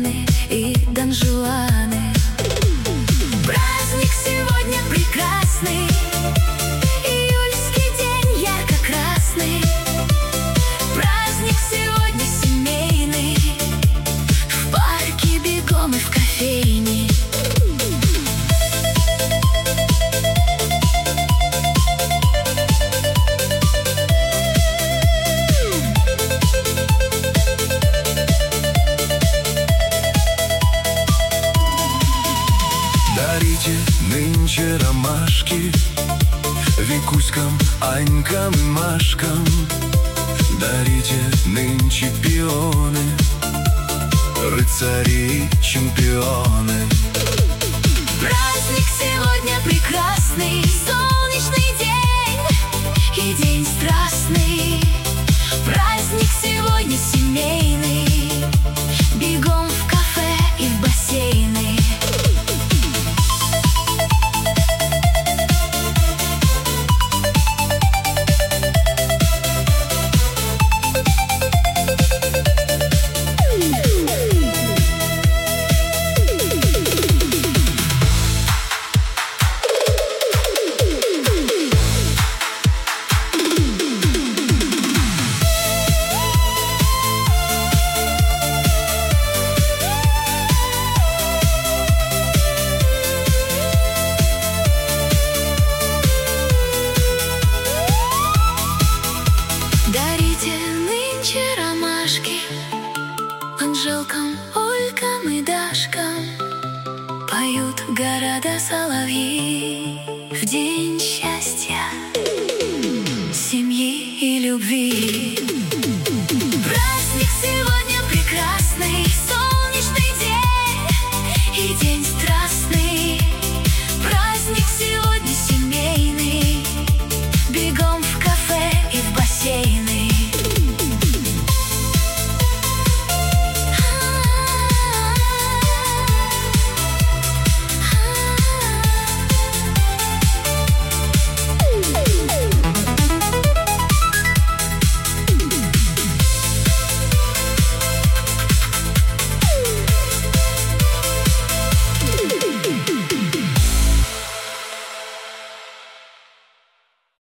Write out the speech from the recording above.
Елены и Дон Жуаны. Праздник сегодня прекрасный, июльский день ярко-красный. Праздник сегодня семейный, в парке бегом и в кофейне. Дарите нынче ромашки Викуськам, Анькам и Машкам. Дарите нынче пионы, рыцари и чемпионы. Праздник сегодня прекрасный, солнечный день и день страстный. Праздник сегодня семейный, бегом в кафе и в бассейны. Дарите нынче ромашки Анжелкам, Олькам и Дашкам. Поют города соловьи в день счастья, семьи и любви.